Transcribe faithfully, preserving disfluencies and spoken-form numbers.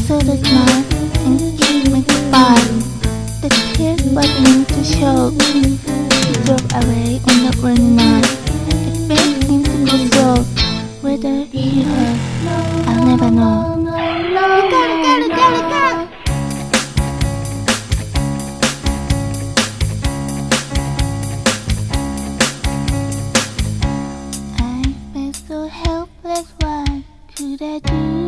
saw the smile and keep me goodbye. The tears beginning to show. He drove away on the rainy night. It made him to go slow. Whether he heard, I'll never know. I felt so helpless. What could I do?